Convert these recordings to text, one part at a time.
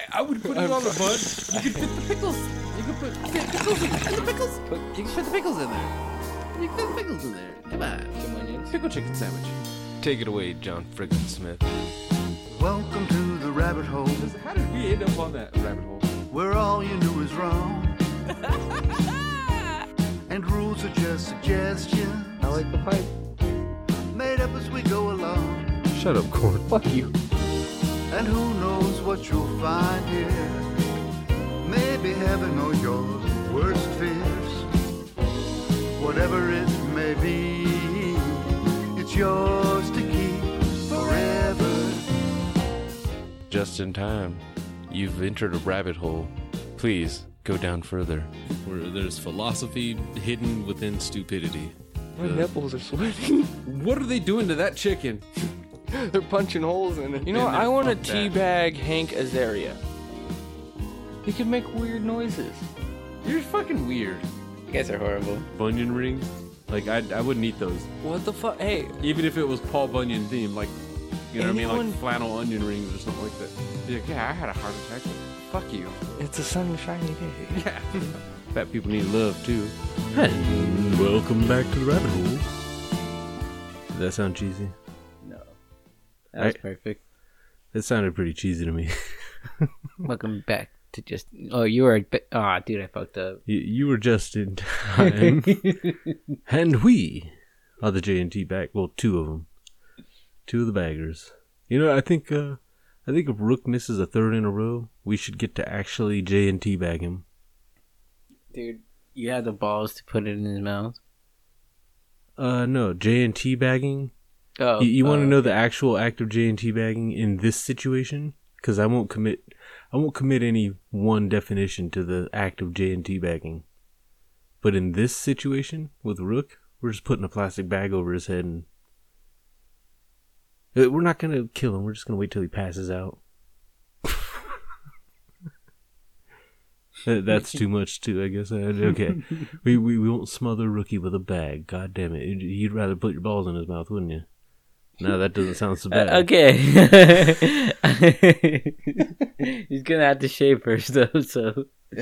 I would put it on the bun. You could fit the pickles. You could put pickles in the pickles. You can fit the pickles in there. You can fit the pickles in there. Come on. Some onions. Pickle chicken sandwich. Take it away, John Friggin Smith. Welcome to the rabbit hole, How did we end up on that rabbit hole? where all you knew is wrong. And rules are just suggestions, I like the pipe. made up as we go along. Shut up, Corn. Fuck you. And who knows what you'll find here. Maybe heaven or your worst fears. Whatever it may be, it's yours to keep forever. Just in time. You've entered a rabbit hole. Please go down further. Where there's philosophy hidden within stupidity. My nipples are sweating. What are they doing to that chicken? They're punching holes in it. You know what? Man, I want to fuck that. teabag Hank Azaria. He can make weird noises. You're fucking weird. You guys are horrible. Bunyan rings? Like, I wouldn't eat those. What the fuck? Hey, Even if it was Paul Bunyan themed, like, you know what I mean? Anyone- Like flannel onion rings or something like that. Be like, yeah, I had a heart attack. Fuck you. it's a sunshiny day. Yeah. Fat people need love, too. And welcome back to the rabbit hole. Did that sound cheesy? No. That was I- perfect. It sounded pretty cheesy to me. Welcome back to just... Oh, you were... Ah, dude, I fucked up. You were just in time. And we are the J&T bag. Well, two of them. Two of the baggers. You know, I think if Rook misses a third in a row, we should get to actually J&T bag him. Dude, you had the balls to put it in his mouth? No, J&T bagging. Oh. You want to know the actual act of J&T bagging in this situation? Because I won't commit any one definition to the act of J&T bagging. But in this situation with Rook, we're just putting a plastic bag over his head and we're not gonna kill him. We're just gonna wait till he passes out. That's too much too, I guess. Okay, we won't smother Rookie with a bag. God damn it! You'd rather put your balls in his mouth, wouldn't you? No, that doesn't sound so bad. Okay. He's gonna have to shave first, though, so...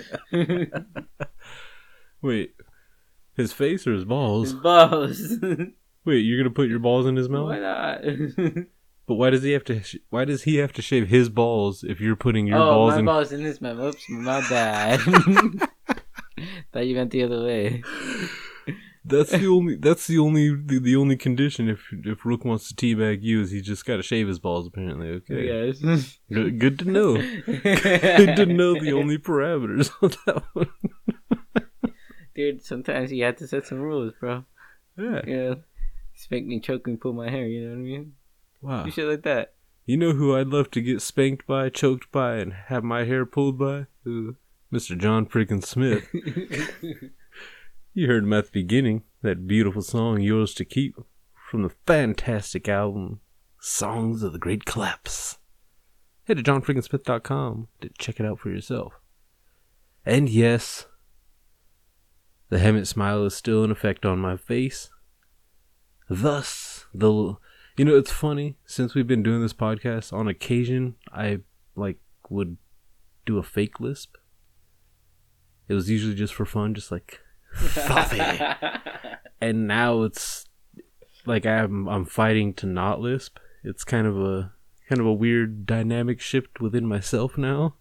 Wait, his face or his balls? His balls. Wait, you're gonna put your balls in his mouth? Why not? But why does he have to? Why does he have to shave his balls if you're putting your oh, balls my in? balls in his mouth. Oops, my bad. Thought you went the other way. That's the only condition if Rook wants to teabag you is he's just got to shave his balls apparently. Okay, Yes. good to know. Good to know the only parameters on that one. Dude, sometimes you have to set some rules, bro. Yeah. Yeah. Spank me, choke me, pull my hair, you know what I mean? Wow. Do shit like that. You know who I'd love to get spanked by, choked by, and have my hair pulled by? Ooh. Mr. John freaking Smith. You heard him at the beginning, that beautiful song, Yours to Keep, from the fantastic album, Songs of the Great Collapse. Head to johnfreakinsmith.com to check it out for yourself. And yes, the Hemet smile is still in effect on my face. Thus, you know, it's funny, since we've been doing this podcast, on occasion, I, would do a fake lisp. It was usually just for fun, just like... Fluffy. And now it's like I'm fighting to not lisp. It's kind of a weird dynamic shift within myself now.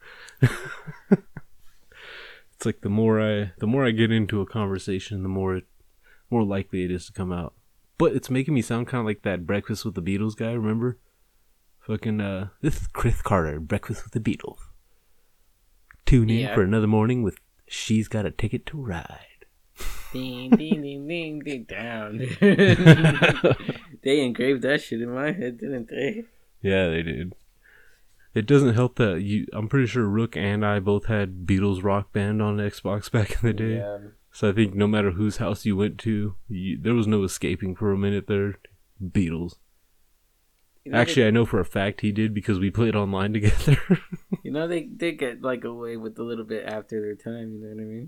It's like the more I get into a conversation, the more likely it is to come out. But it's making me sound kind of like that Breakfast with the Beatles guy, remember? Fucking this is Chris Carter, Breakfast with the Beatles. Tune in for another morning with She's Got a Ticket to Ride. Ding, ding, ding, ding, ding, down. They engraved that shit in my head, didn't they? Yeah, they did. It doesn't help that I'm pretty sure Rook and I both had Beatles Rock Band on Xbox back in the day. Yeah. So I think no matter whose house you went to, there was no escaping for a minute there. Beatles. You know, Actually, I know for a fact he did because we played online together. you know, they did get like away with a little bit after their time, you know what I mean?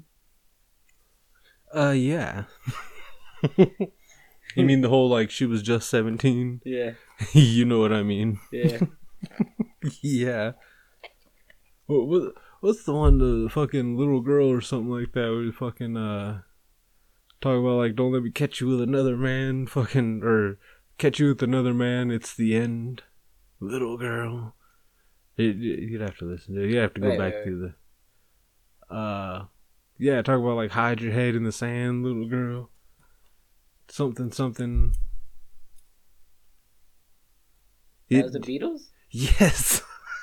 Yeah. You mean the whole, she was just 17? Yeah. You know what I mean. Yeah. Yeah. What's the one, the fucking little girl or something like that, where you fucking talk about like, don't let me catch you with another man, fucking, or catch you with another man, it's the end, little girl. You'd have to listen to it. You have to go back to the yeah, talk about like hide your head in the sand, little girl. Something. That was the Beatles? Yes.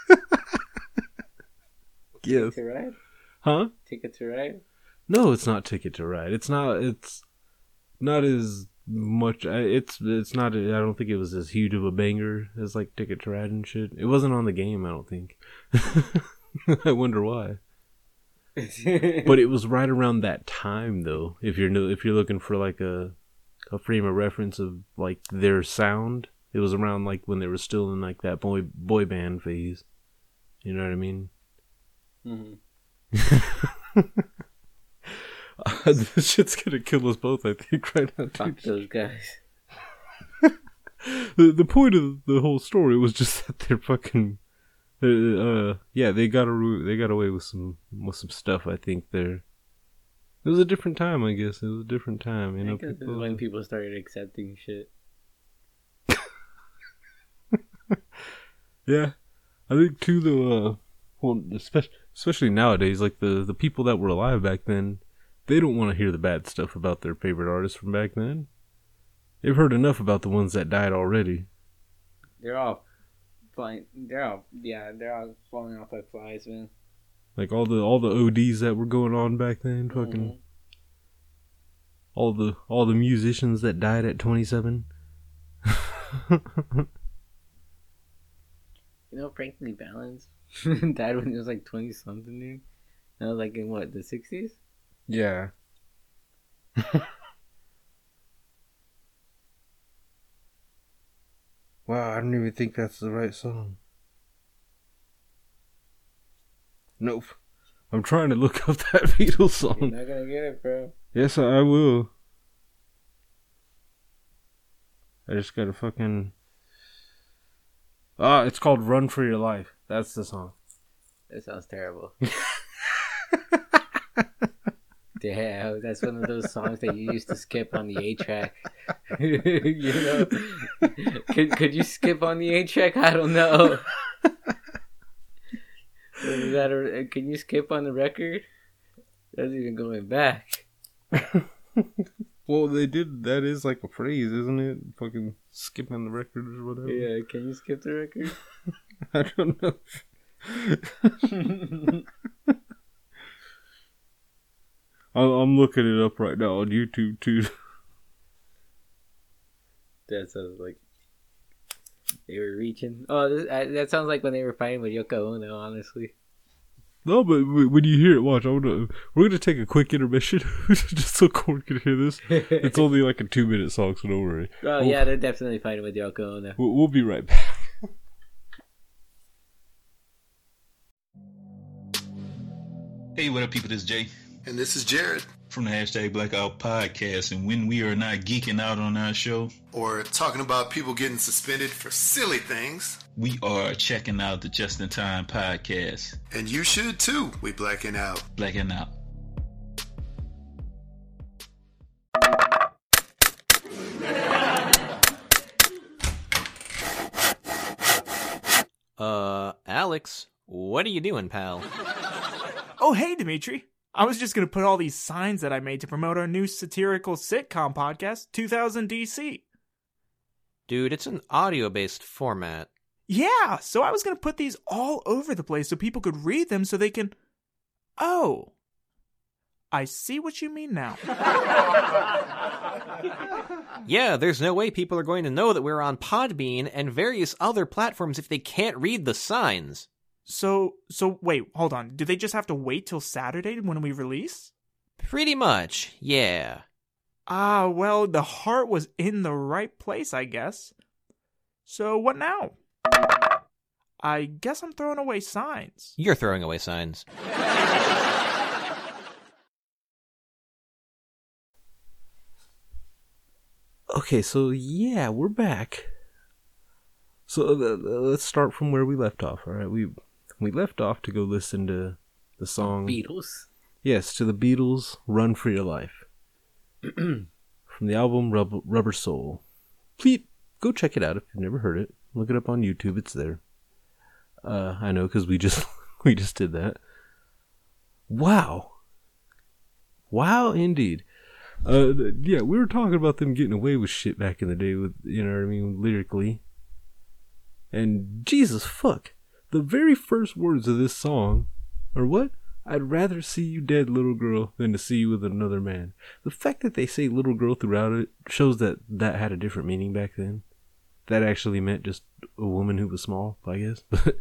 Yes. Ticket to Ride? Huh? Ticket to Ride? No, it's not Ticket to Ride. It's not as much. It's not. I don't think it was as huge of a banger as like Ticket to Ride and shit. It wasn't on the game, I don't think. I wonder why. But it was right around that time, though. If you're looking for like a frame of reference of like their sound, it was around like when they were still in like that boy band phase. You know what I mean? Mm-hmm. This shit's gonna kill us both, I think, right now. Fuck those guys. The point of the whole story was just that they're fucking. They got away with some stuff. I think there. It was a different time, I guess. It was a different time, you know. This is when people started accepting shit. Yeah, I think too. Especially nowadays, like the people that were alive back then, they don't want to hear the bad stuff about their favorite artists from back then. They've heard enough about the ones that died already. They're all flying. They're all falling off like flies, man. Like all the ODs that were going on back then, fucking all the musicians that died at 27. You know, Frankie Valens died when he was like 20 something, dude. That was like in what, the 60s? Yeah. Wow, I don't even think that's the right song. Nope. I'm trying to look up that Beatles song. You're not gonna get it, bro. Yes, I will. I just gotta fucking... it's called Run For Your Life. That's the song. That sounds terrible. Damn, that's one of those songs that you used to skip on the 8-track. You know? Could you skip on the 8-track? I don't know. Can you skip on the record? That's even going back. Well, they did. That is like a phrase, isn't it? Fucking skipping the record or whatever. Yeah, can you skip the record? I don't know. I'm looking it up right now on YouTube too. That sounds like they were reaching. Oh, that sounds like when they were fighting with Yoko Ono, honestly. No, but when you hear it, watch. We're gonna take a quick intermission just so Corn can hear this. It's only like a 2-minute song, so don't worry. Oh yeah, they're definitely fighting with Yoko Ono. We'll be right back. Hey, what up, people? This is Jay. And this is Jared. From the hashtag Blackout Podcast. And when we are not geeking out on our show, or talking about people getting suspended for silly things, we are checking out the Just in Time Podcast. And you should too. We blacking out. Blacking out. Alex, what are you doing, pal? Oh, hey, Dimitri. I was just going to put all these signs that I made to promote our new satirical sitcom podcast, 2000 DC. Dude, it's an audio-based format. Yeah, so I was going to put these all over the place so people could read them so they can... Oh, I see what you mean now. Yeah, there's no way people are going to know that we're on Podbean and various other platforms if they can't read the signs. So wait, hold on. Do they just have to wait till Saturday when we release? Pretty much, yeah. Ah, well, the heart was in the right place, I guess. So what now? I guess I'm throwing away signs. You're throwing away signs. Okay, so yeah, we're back. So let's start from where we left off. All right, we We left off to go listen to the song. Beatles. Yes, to the Beatles, Run For Your Life. From the album Rubber Soul. Please go check it out if you've never heard it. Look it up on YouTube, it's there. I know, because we just did that. Wow. Wow, indeed. Yeah, we were talking about them getting away with shit back in the day with, you know what I mean, lyrically. And Jesus fuck. The very first words of this song are what? I'd rather see you dead, little girl, than to see you with another man. The fact that they say little girl throughout it shows that that had a different meaning back then. That actually meant just a woman who was small, I guess. But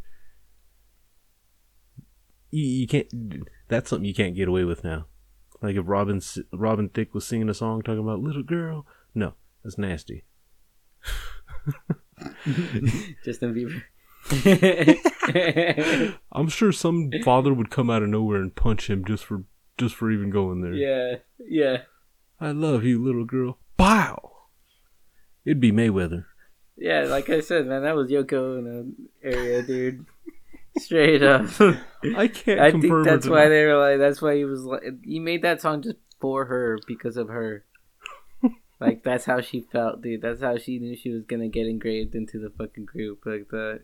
you can't. That's something you can't get away with now. Like if Robin Thicke was singing a song talking about little girl, no, that's nasty. Justin Bieber. I'm sure some father would come out of nowhere and punch him just for even going there. Yeah. I love you, little girl. Pow! It'd be Mayweather. Yeah, like I said, man, that was Yoko in the area, dude. Straight up. I can't I confirm think that's or why deny. they were like. That's why he was like. He made that song just for her because of her. Like that's how she felt, dude. That's how she knew she was gonna get engraved into the fucking group like that.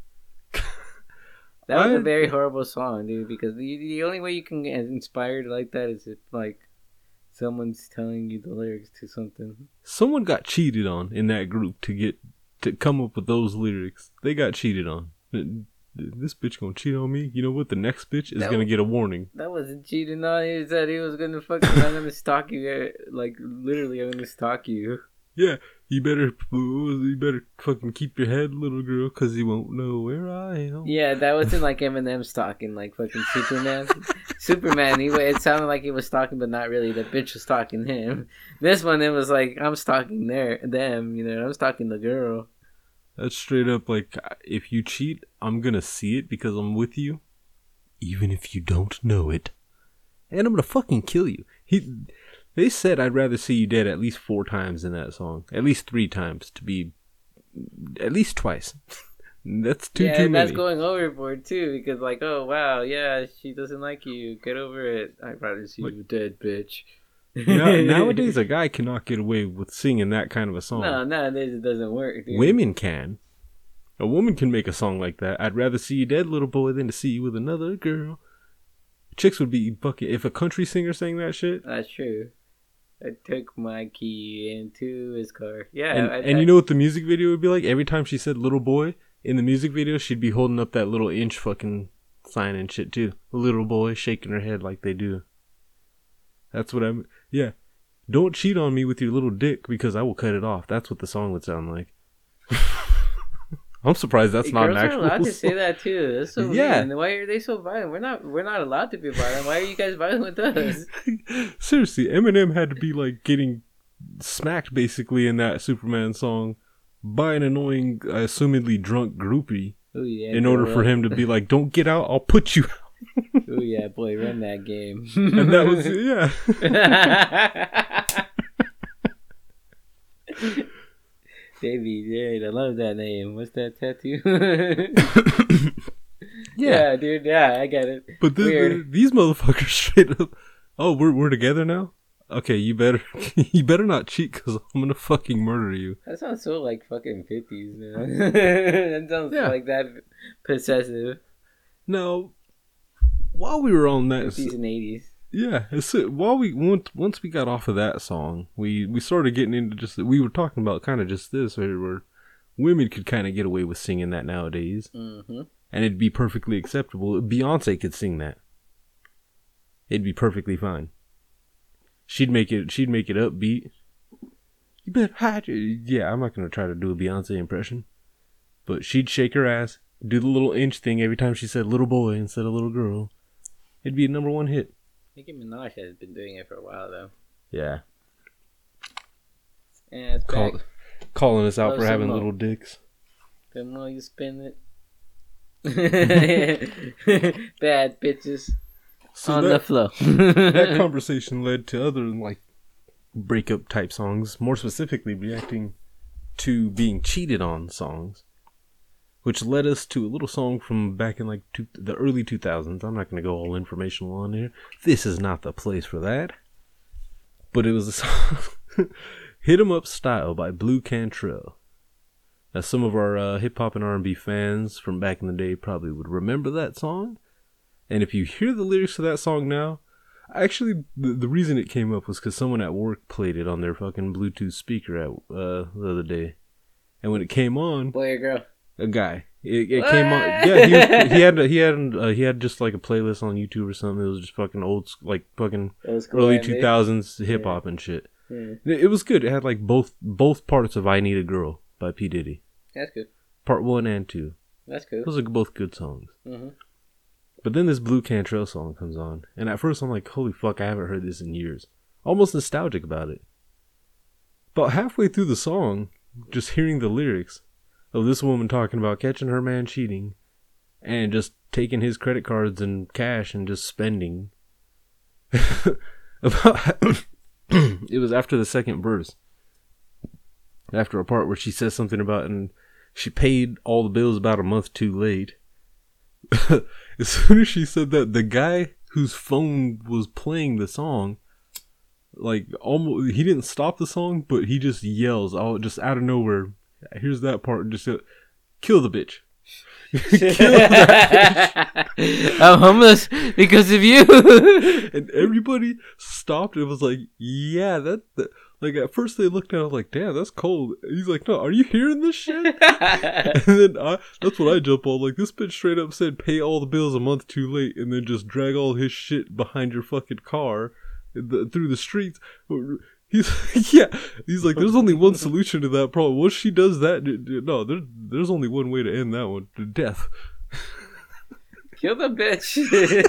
That was a very horrible song, dude. Because the only way you can get inspired like that is if like someone's telling you the lyrics to something. Someone got cheated on in that group to come up with those lyrics. They got cheated on. This bitch gonna cheat on me? You know what? The next bitch is gonna get a warning. That wasn't cheating on. He said he was gonna fucking. I'm gonna stalk you. Like literally, I'm gonna stalk you. Yeah, you better fucking keep your head, little girl, cause you won't know where I am. Yeah, that wasn't like Eminem stalking like fucking Superman. Superman, it sounded like he was stalking, but not really. The bitch was stalking him. This one, it was like I'm stalking them. You know, I'm stalking the girl. That's straight up like, if you cheat, I'm gonna see it because I'm with you, even if you don't know it, and I'm gonna fucking kill you. They said I'd rather see you dead at least 4 times in that song, at least 3 times to be, at least twice. That's too many. That's going overboard too, because like, oh wow, yeah, she doesn't like you. Get over it. I'd rather see you dead, bitch. Nowadays, a guy cannot get away with singing that kind of a song. No, nowadays it doesn't work, dude. Women can. A woman can make a song like that. I'd rather see you dead, little boy, than to see you with another girl. Chicks would be fucking. If a country singer sang that shit. That's true. I took my key into his car. Yeah. And you know what the music video would be like? Every time she said little boy in the music video, she'd be holding up that little inch fucking sign and shit too. A little boy shaking her head like they do. That's what I'm. Yeah. Don't cheat on me with your little dick because I will cut it off. That's what the song would sound like. I'm surprised that's not an actual girls are allowed to song. say that too. That's so weird. Why are they so violent? We're not allowed to be violent. Why are you guys violent with us? Seriously, Eminem had to be like getting smacked basically in that Superman song by an annoying, assumedly drunk groupie in order for him to be like, "Don't get out, I'll put you out." Oh yeah, boy, run that game. And that was Davey, yeah, I love that name. What's that tattoo? Yeah, dude. Yeah, I get it. But these motherfuckers straight up. Oh, we're together now. Okay, you better not cheat because I'm gonna fucking murder you. That sounds so like fucking 50s, man. That sounds like that possessive. Now, while we were on that 50s and 80s. Yeah, once we got off of that song, we started getting into just we were talking about kind of just this where women could kind of get away with singing that nowadays, and it'd be perfectly acceptable. Beyonce could sing that; it'd be perfectly fine. She'd make it upbeat. You better hide your... Yeah, I'm not gonna try to do a Beyonce impression, but she'd shake her ass, do the little inch thing every time she said "little boy" instead of "little girl." It'd be a #1 hit. Nicki Minaj has been doing it for a while, though. Yeah. Yeah, it's calling us out for having little dicks. The more you spin it. Bad bitches on the floor. That conversation led to other, like, breakup type songs, more specifically reacting to being cheated on songs. which led us to a little song from back in like the early 2000s. I'm not going to go all informational on here. This is not the place for that. But it was a song, Hit 'Em Up Style by Blue Cantrell. Now, some of our hip-hop and R&B fans from back in the day probably would remember that song. And if you hear the lyrics to that song now, actually, the reason it came up was because someone at work played it on their fucking Bluetooth speaker the other day. And when it came on... Boy or girl? A guy. It came on. Yeah, he had just like a playlist on YouTube or something. It was just fucking old school early 2000s hip hop and shit. Yeah. It was good. It had like both parts of "I Need a Girl" by P Diddy. That's good. Part 1 and 2. That's good. Those are both good songs. Mm-hmm. But then this Blue Cantrell song comes on, and at first I'm like, holy fuck, I haven't heard this in years. Almost nostalgic about it. About halfway through the song, just hearing the lyrics of this woman talking about catching her man cheating and just taking his credit cards and cash and just spending. It was after the second verse. After a part where she says something about, and she paid all the bills about a month too late. As soon as she said that, the guy whose phone was playing the song, like, almost, he didn't stop the song, but he just yells, just out of nowhere, here's that part, just kill the bitch. Kill that bitch. I'm homeless because of you. And everybody stopped and was like, yeah, that like, at first they looked at it like, damn, that's cold. And he's like, no, are you hearing this shit? And then that's what I jump on. Like, this bitch straight up said, pay all the bills a month too late, and then just drag all his shit behind your fucking car through the streets. He's like, there's only one solution to that problem. Once she does that, no, there's only one way to end that one: death. Kill the bitch.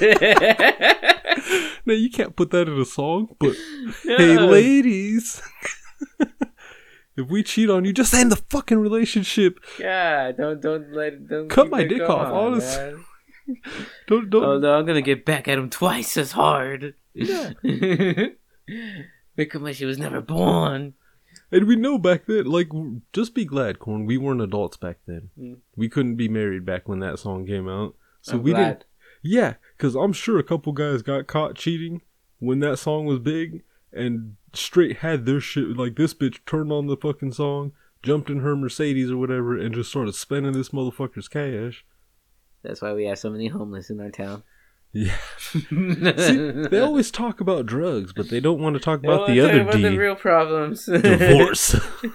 Now, you can't put that in a song, but hey, ladies, if we cheat on you, just end the fucking relationship. Yeah, don't cut my dick off, honestly. Don't. Oh no, I'm gonna get back at him twice as hard. Yeah. Make him wish she was never born. And we know back then, like, just be glad, Corn, we weren't adults back then. We couldn't be married back when that song came out. So I'm glad. didn't. Yeah, because I'm sure a couple guys got caught cheating when that song was big and straight had their shit. Like, this bitch turned on the fucking song, jumped in her Mercedes or whatever, and just started spending this motherfucker's cash. That's why we have so many homeless in our town. Yeah. See, they always talk about drugs, but they don't want to talk about the other D. The real problems. Divorce.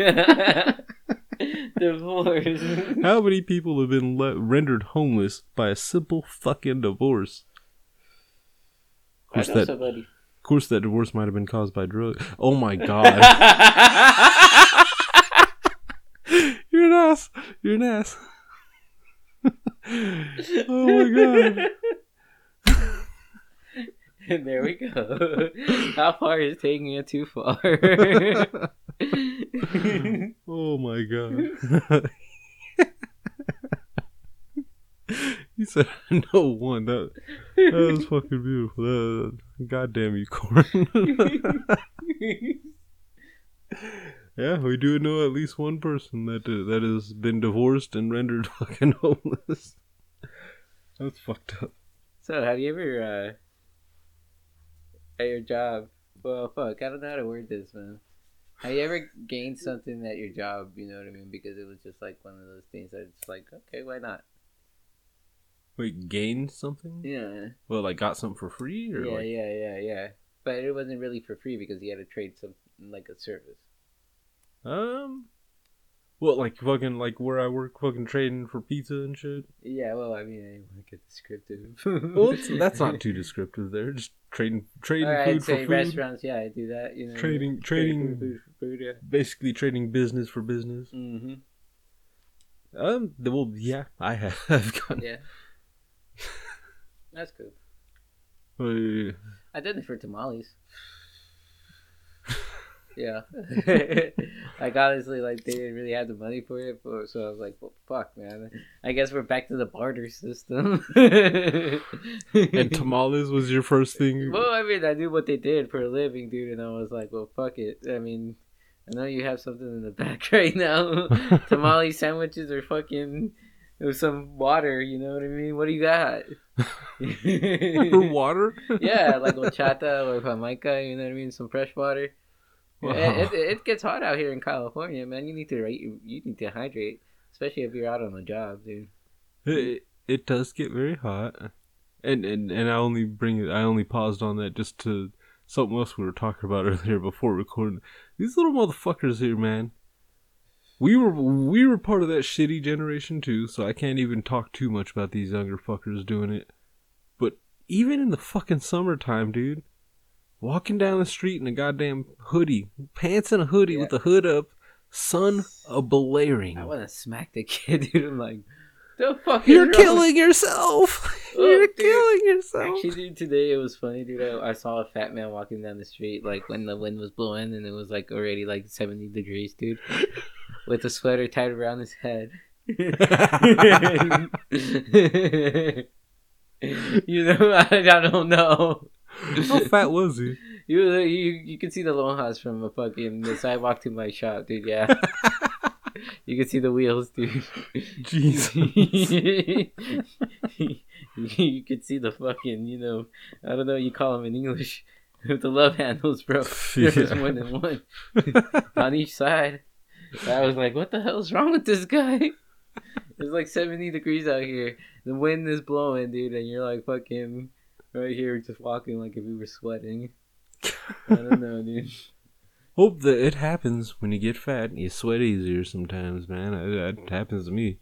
Divorce. How many people have been rendered homeless by a simple fucking divorce? Of course, that divorce might have been caused by drugs. Oh my god. You're an ass. You're an ass. Oh my god. And there we go. How far is taking it too far? Oh my god. He said, no one. That was fucking beautiful. God damn you, Corn. Yeah, we do know at least one person that has been divorced and rendered fucking homeless. That's fucked up. So, have you ever, at your job, well, fuck, I don't know how to word this, man. Have you ever gained something at your job, you know what I mean? Because it was just like one of those things that it's like, okay, why not? Wait, gained something? Yeah. Well, like got something for free? Or Yeah. But it wasn't really for free because you had to trade something like a service. Well, like fucking, like where I work, fucking trading for pizza and shit. Yeah, well, I mean, I didn't want to get descriptive. Well, that's not too descriptive. There, just trading food for food. Restaurants, yeah, I do that. You know, trading food for food, yeah. Basically, trading business for business. Mm-hmm. Well, yeah, I have gone. Yeah, that's cool. I did it for tamales. Yeah. Like, honestly, like, they didn't really have the money for it, so I was like, well, fuck, man. I guess we're back to the barter system. And tamales was your first thing? Well, I mean, I knew what they did for a living, dude, and I was like, well, fuck it. I mean, I know you have something in the back right now. Tamale sandwiches are fucking with some water. You know what I mean? What do you got? Water? Yeah, like horchata or jamaica. You know what I mean? Some fresh water. Wow. It gets hot out here in California, man. You need to hydrate, especially if you're out on the job, dude. It does get very hot, and I only paused on that just to something else we were talking about earlier before recording. These little motherfuckers here, man. We were part of that shitty generation too, so I can't even talk too much about these younger fuckers doing it. But even in the fucking summertime, dude, walking down the street in a goddamn hoodie, pants and a hoodie with the hood up, sun a-blaring. I want to smack the kid, dude. I'm like, the fuck You're is wrong? killing yourself. Oh, You're dude. killing yourself. Actually, dude, today it was funny, dude. I saw a fat man walking down the street, like when the wind was blowing, and it was like already like 70 degrees, dude, with a sweater tied around his head. You know, I don't know. How fat was he? You could see the Longhas from the sidewalk to my shop, dude. Yeah. You can see the wheels, dude. Jesus. You could see the fucking, you know, I don't know what you call them in English, with the love handles, bro. There's more than one on each side. I was like, what the hell's wrong with this guy? It's like 70 degrees out here. The wind is blowing, dude, and you're like fucking right here just walking like if you were sweating. I don't know, dude. Hope that it happens when you get fat and you sweat easier sometimes, man. That happens to me.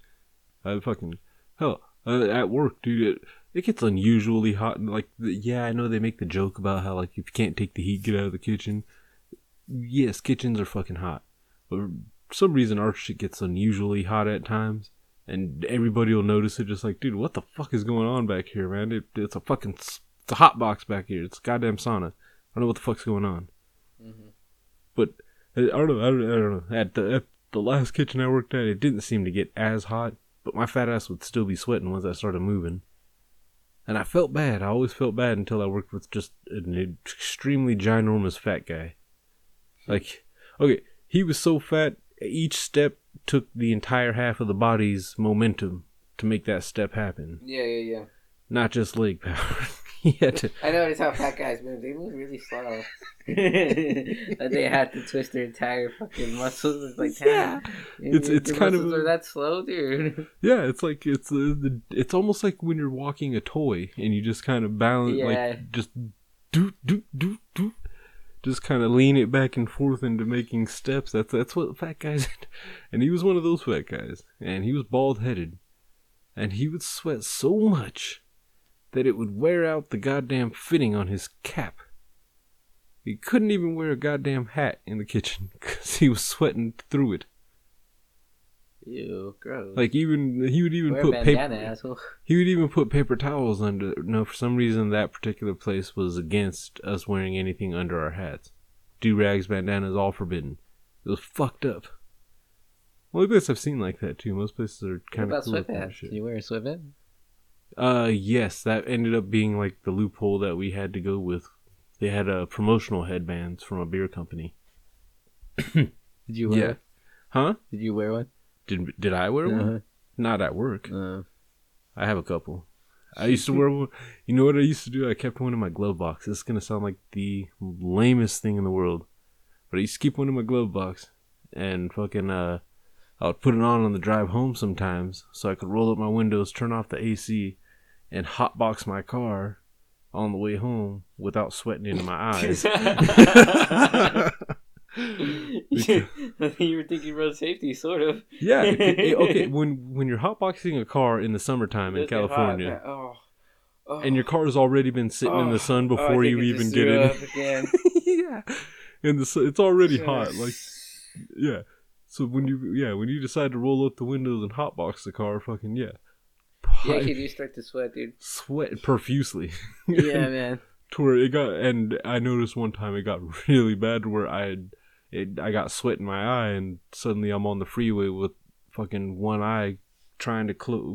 At work, dude, it gets unusually hot. And yeah, I know they make the joke about how, like, if you can't take the heat, get out of the kitchen. Yes, kitchens are fucking hot. But for some reason, our shit gets unusually hot at times. And everybody will notice it, just like, dude, what the fuck is going on back here, man? It's a hot box back here. It's a goddamn sauna. I don't know what the fuck's going on. Mm-hmm. But I don't know. At the last kitchen I worked at, it didn't seem to get as hot, but my fat ass would still be sweating once I started moving. And I felt bad. I always felt bad until I worked with just an extremely ginormous fat guy. Like, okay, he was so fat, each step took the entire half of the body's momentum to make that step happen. Yeah. Not just leg power. He had to... I noticed how fat guys move. They move really slow. Like they had to twist their entire fucking muscles. It's like, damn. Yeah. It's kind of... Are that slow, dude? Yeah, it's like, it's almost like when you're walking a toy and you just kind of balance, like, just do. Just kind of lean it back and forth into making steps. That's what fat guys did. And he was one of those fat guys. And he was bald-headed. And he would sweat so much that it would wear out the goddamn fitting on his cap. He couldn't even wear a goddamn hat in the kitchen because he was sweating through it. Ew, gross. Like he would even wear put a bandana, asshole. He would even put paper towels under. No, for some reason that particular place was against us wearing anything under our hats. Do-rags, bandanas, all forbidden. It was fucked up. Only place I've seen like that too. Most places are kind of cool with that shit. Did you wear a sweatband? Yes, that ended up being like the loophole that we had to go with. They had promotional headbands from a beer company. Did you wear one? Huh? Did you wear one? Did I wear one? Not at work. I have a couple. I used to wear one. You know what I used to do? I kept one in my glove box. This is going to sound like the lamest thing in the world. But I used to keep one in my glove box. And fucking, I would put it on the drive home sometimes. So I could roll up my windows, turn off the AC, and hotbox my car on the way home without sweating into my eyes. You were thinking road safety, sort of. Yeah. Okay. When you're hotboxing a car in the summertime in California, and your car's already been sitting in the sun before you even get in, yeah, and it's already hot. Like, yeah. So when you decide to roll up the windows and hotbox the car, fucking yeah. Yeah, you do start to sweat, dude. Sweat profusely. Yeah, man. To where it got, and I noticed one time it got really bad to where I got sweat in my eye, and suddenly I'm on the freeway with fucking one eye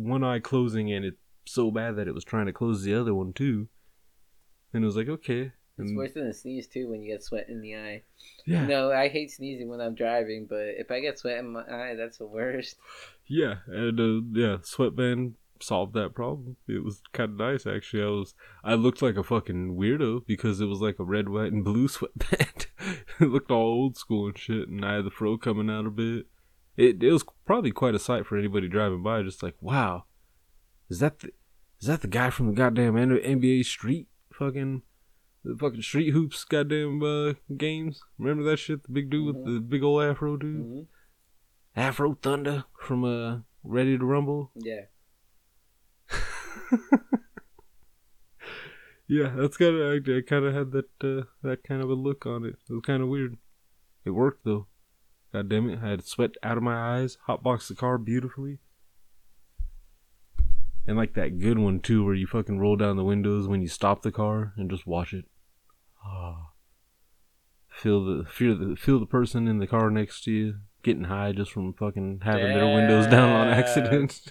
closing, and it's so bad that it was trying to close the other one too. And it was like, okay, It's worse than a sneeze too when you get sweat in the eye. Yeah. No, I hate sneezing when I'm driving, but if I get sweat in my eye, that's the worst. Yeah, and sweatband solved that problem. It was kind of nice actually. I looked like a fucking weirdo because it was like a red, white, and blue sweatband. It looked all old school and shit, and I had the fro coming out a bit. It was probably quite a sight for anybody driving by. Just like, wow, is that the guy from the goddamn NBA Street fucking? The fucking Street Hoops goddamn games. Remember that shit? The big dude with the big old afro dude? Mm-hmm. Afro Thunder from Ready to Rumble? Yeah. Yeah, that's kind of, I kind of had that kind of a look on it. It was kind of weird. It worked though. God damn it. I had sweat out of my eyes, hotboxed the car beautifully. And like that good one too, where you fucking roll down the windows when you stop the car and just watch it. Oh. Feel the person in the car next to you getting high just from fucking having their windows down on accident.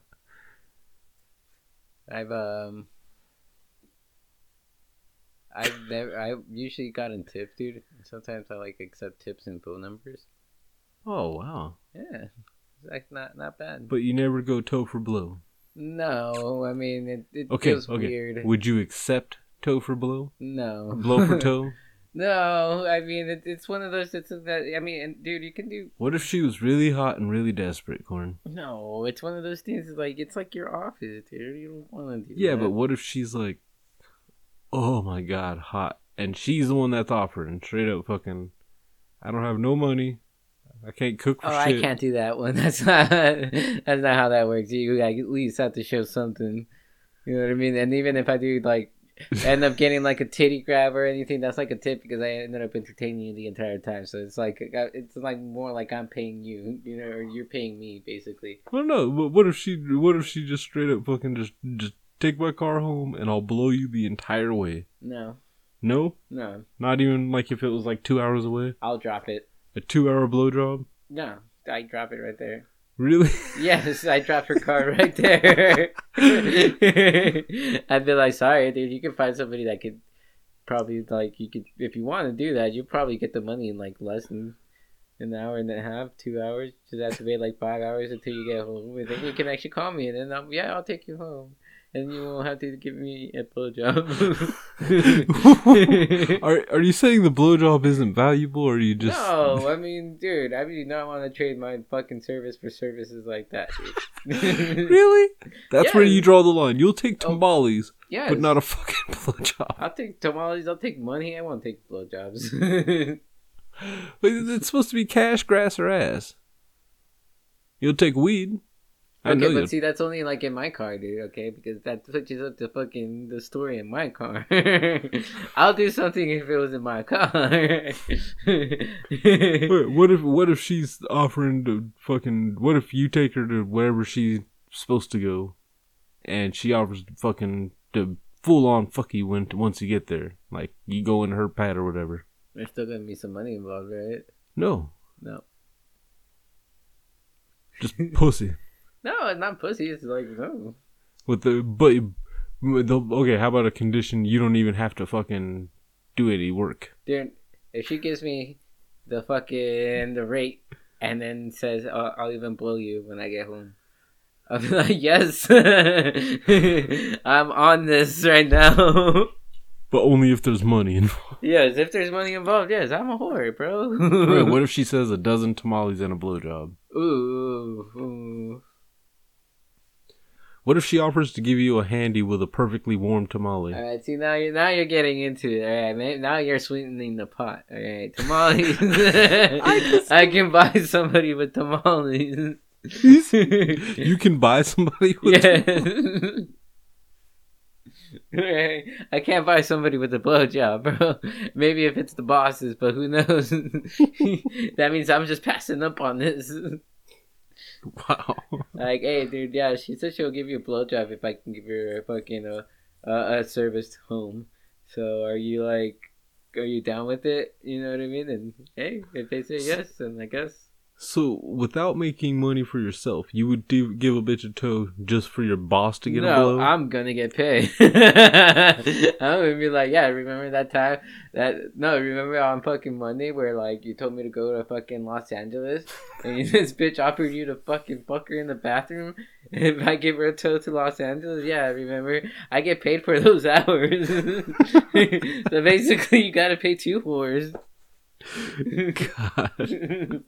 I've usually gotten tips, dude. Sometimes I like accept tips and phone numbers. Oh wow. Yeah, it's like not bad. But you never go toe for blow. No, I mean it Okay, feels weird. Would you accept toe for blow? No. Blow for toe? No, I mean it's one of those. It's that I mean, and dude, you can do. What if she was really hot and really desperate, Corn? No, it's one of those things. Like it's like your office, dude. You don't want to do. Yeah, that. but what if she's like, oh my god, hot, and she's the one that's offering straight up fucking. I don't have no money. I can't cook for shit. I can't do that one. That's not how that works. You at least have to show something. You know what I mean? And even if I do like end up getting like a titty grab or anything, that's like a tip because I ended up entertaining you the entire time. So it's like more like I'm paying you, you know, or you're paying me basically. Well, no. But what if she just straight up fucking just take my car home and I'll blow you the entire way? No. No? No. Not even like if it was like 2 hours away? I'll drop it. A 2-hour blow job? No. I drop it right there. Really? Yes, I dropped her card right there. I'd be like, sorry, dude, you can find somebody that could probably, like, you could, if you want to do that, you'll probably get the money in, like, less than an hour and a half, 2 hours. Just have to wait, like, 5 hours until you get home. And then you can actually call me, and then I'll take you home. And you won't have to give me a blowjob. Are you saying the blowjob isn't valuable, or are you just... No, I mean, dude, I do not want to trade my fucking service for services like that, dude. Really? That's where Yes. you draw the line. You'll take tamales, Yes. but not a fucking blowjob. I'll take tamales, I'll take money, I won't take blowjobs. But it's supposed to be cash, grass, or ass. You'll take weed. I know Okay, you. but see, that's only like in my car, dude, okay? Because that switches up to fucking the story in my car. I'll do something if it was in my car. Wait, what if she's offering to fucking... What if you take her to wherever she's supposed to go, and she offers to fucking to full on fuck you once you get there? Like, you go in her pad or whatever. There's still gonna be some money involved, right? No. No. Just pussy. No, it's not pussy, it's like, no. Okay, how about a condition you don't even have to fucking do any work? Dude, if she gives me the rate and then says, I'll even blow you when I get home, I'll be like, yes, I'm on this right now. But only if there's money involved. Yes, if there's money involved, yes, I'm a whore, bro. Wait, what if she says a dozen tamales and a blowjob? Ooh. What if she offers to give you a handy with a perfectly warm tamale? All right, see now you're getting into it. All right, man. Now you're sweetening the pot. All right, tamales. I can buy somebody with tamales. You can buy somebody with Yeah. Right. I can't buy somebody with a blowjob, bro. Maybe if it's the bosses, but who knows? That means I'm just passing up on this. Wow. Like, hey, dude, yeah, she said she'll give you a blowjob if I can give her a fucking a service home. So are you down with it? You know what I mean? And hey, if they say yes, then I guess. So, without making money for yourself, you would give a bitch a toe just for your boss to get a No, blow? I'm gonna get paid. I'm gonna be like, yeah, remember that time remember on fucking Monday where like you told me to go to fucking Los Angeles and this bitch offered you to fucking fuck her in the bathroom if I give her a tow to Los Angeles? Yeah, remember? I get paid for those hours. So basically you gotta pay 2 whores. God.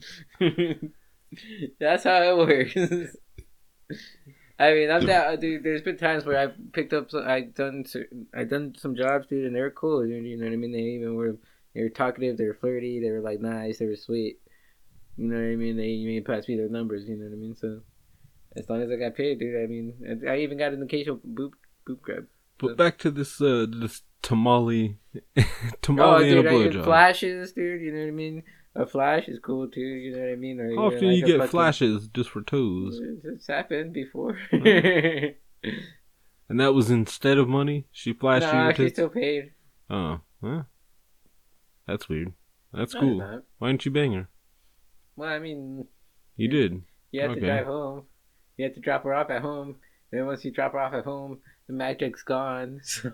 That's how it works. I mean, I'm down, dude. There's been times where I've picked up, I've done some jobs, dude, and they're cool. You know what I mean? They were talkative, they were flirty, they were like nice, they were sweet. You know what I mean? They even passed me their numbers. You know what I mean? So as long as I got paid, dude. I mean, I even got an occasional boob grab. But back to this tamale Oh, and a dude, blowjob. flashes, dude. You know what I mean? A flash is cool too. You know what I mean? Or How often like you a get fucking- flashes just for toes? It's happened before. And that was instead of money? She flashed you No, your she tits? still paid. Oh, huh? That's weird. That's No, cool. it's not. Why didn't you bang her? Well, I mean, You did. you have to Okay. drive home. You have to drop her off at home. Then once you drop her off at home, the magic's gone. So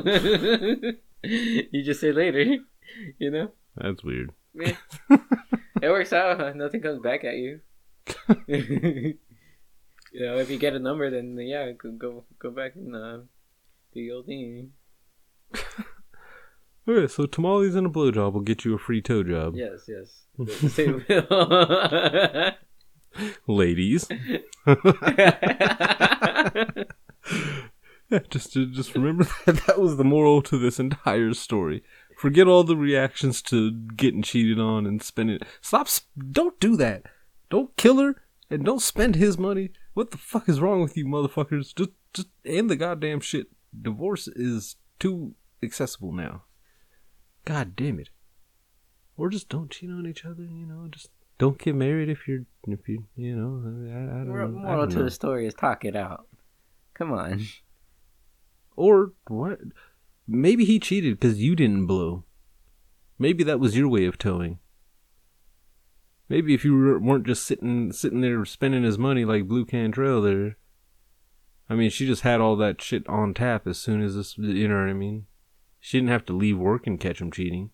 you just say later. You know? That's weird. Yeah. It works out. Nothing comes back at you. You know, if you get a number, then yeah, go back and do your thing. Okay, so tamales and a blowjob will get you a free toe job. Yes. They will. Ladies. Yeah, just remember that was the moral to this entire story. Forget all the reactions to getting cheated on and spending. Don't do that. Don't kill her and don't spend his money. What the fuck is wrong with you motherfuckers? Just end the goddamn shit. Divorce is too accessible now. God damn it. Or just don't cheat on each other, you know, just don't get married if you you know, I don't know. Moral to the story is talk it out. Come on. Or what? Maybe he cheated because you didn't blow. Maybe that was your way of towing. Maybe if you weren't just sitting there spending his money like Blue Cantrell there. I mean, she just had all that shit on tap as soon as this, you know what I mean? She didn't have to leave work and catch him cheating.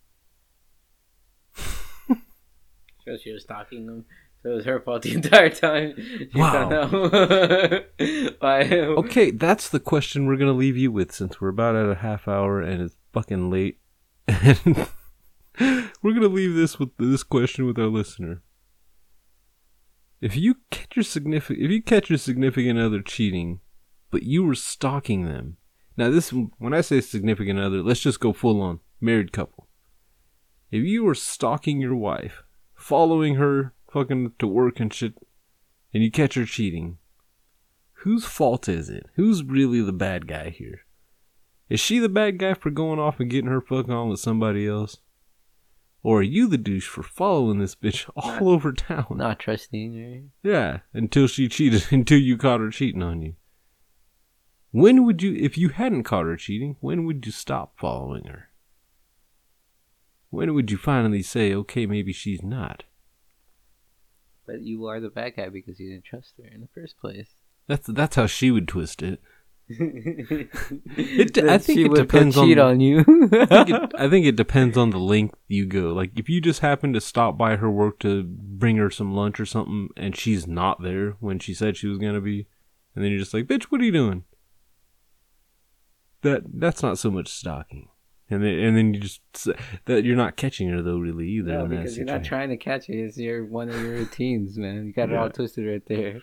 So she was stalking him. So it was her fault the entire time. She Wow. found out by him. Okay, that's the question we're going to leave you with since we're about at a half hour and it's fucking late. And we're going to leave this question with our listener. If you catch your significant other cheating, but you were stalking them. Now when I say significant other, let's just go full on married couple. If you were stalking your wife, following her fucking to work and shit, and you catch her cheating, whose fault is it? Who's really the bad guy here? Is she the bad guy for going off and getting her fucking on with somebody else? Or are you the douche for following this bitch all over town? Not trusting her. Yeah, until you caught her cheating on you. When would you, if you hadn't caught her cheating, when would you stop following her? When would you finally say, okay, maybe she's not? But you are the bad guy because you didn't trust her in the first place. That's how she would twist it. I Then think she it would depends cheat on on you. I think it depends on the length you go. Like, if you just happen to stop by her work to bring her some lunch or something, and she's not there when she said she was gonna be, and then you're just like, bitch, what are you doing? That's not so much stalking. And then you just that you're not catching her though, really either. No, in that because you're not situation. trying to catch it. It's one of your routines, man. You got it Yeah. all twisted right there.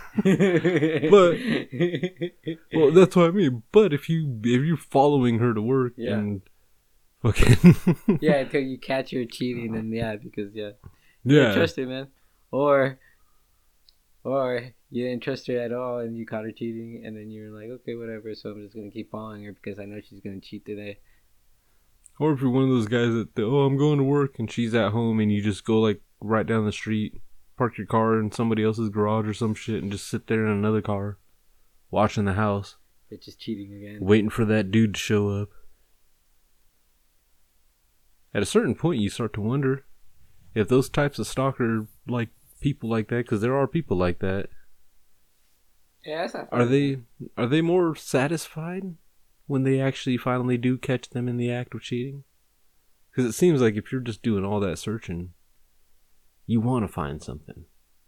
Well, that's what I mean. But if you're following her to work Yeah. and fucking yeah, until you catch her cheating, then because you didn't yeah, trust her, man. Or you didn't trust her at all, and you caught her cheating, and then you're like, okay, whatever. So I'm just gonna keep following her because I know she's gonna cheat today. or if you're one of those guys that I'm going to work and she's at home and you just go like right down the street, park your car in somebody else's garage or some shit, and just sit there in another car, watching the house, Bitch is cheating again. waiting for that dude to show up. At a certain point, you start to wonder, if those types of stalker like people like that, because there are people like that, Yeah, that's not are funny. they more satisfied when they actually finally do catch them in the act of cheating? Because it seems like if you're just doing all that searching, you want to find something.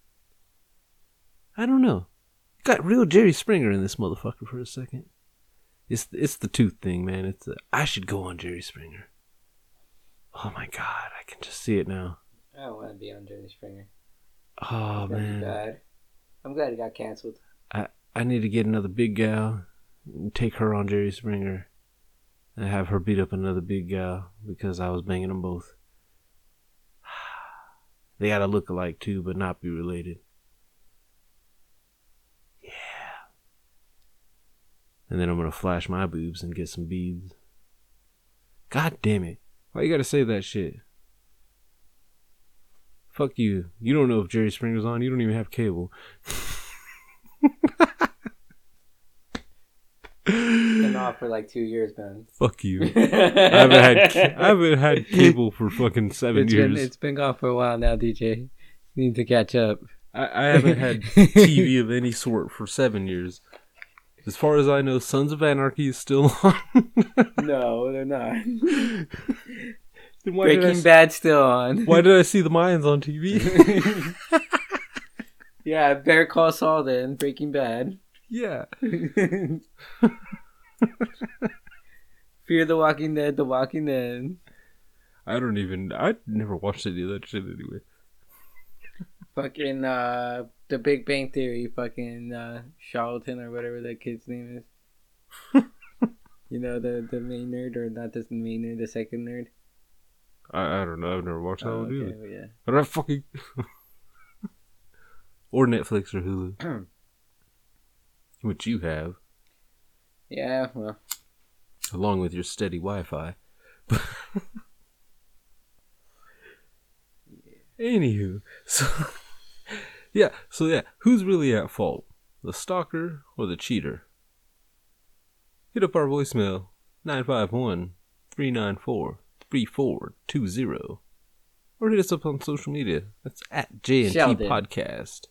I don't know. Got real Jerry Springer in this motherfucker for a second. It's the tooth thing, man. It's I should go on Jerry Springer. Oh my god, I can just see it now. I don't want to be on Jerry Springer. Oh It's gonna be man, bad. I'm glad it got canceled. I need to get another big gal, and take her on Jerry Springer, and have her beat up another big gal because I was banging them both. They gotta look alike too, but not be related. Yeah. And then I'm gonna flash my boobs and get some beads. God damn it. Why you gotta say that shit? Fuck you. You don't know if Jerry Springer's on. You don't even have cable. Been off for like 2 years, man. Fuck you. I haven't had cable for fucking 7 years. It's been gone for a while now, DJ. You need to catch up. I haven't had TV of any sort for 7 years. As far as I know, Sons of Anarchy is still on. No, they're not. Then why did Breaking Bad still on. Why did I see the Mayans on TV? Yeah, Better Call Saul then. Breaking Bad. Yeah. Fear the Walking Dead. The Walking Dead. I never watched any of that shit anyway. Fucking The Big Bang Theory. Fucking Charlton or whatever that kid's name is. You know, the main nerd, or not the main nerd, the second nerd. I don't know. I've never watched that one either. Well, yeah. But I fucking or Netflix or Hulu, which you have, Yeah, well. along with your steady Wi-Fi. Anywho, so yeah, who's really at fault? The stalker or the cheater? Hit up our voicemail 951-394-3420, or hit us up on social media. That's at J&T Sheldon. Podcast.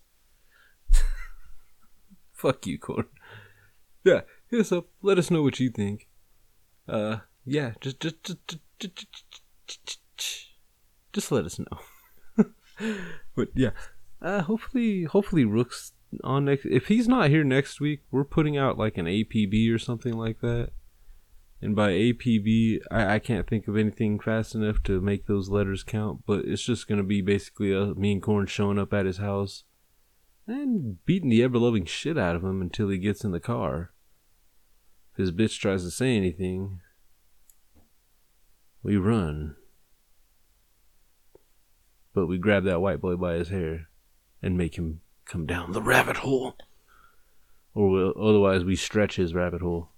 Fuck you, Corn. Yeah, hit us up. Let us know what you think. Yeah, just let us know. But yeah, hopefully Rook's on next. If he's not here next week, we're putting out like an APB or something like that. And by APB, I can't think of anything fast enough to make those letters count. But it's just gonna be basically me and Corn showing up at his house and beating the ever-loving shit out of him until he gets in the car. If his bitch tries to say anything, we run. But we grab that white boy by his hair and make him come down the rabbit hole. Or otherwise we stretch his rabbit hole.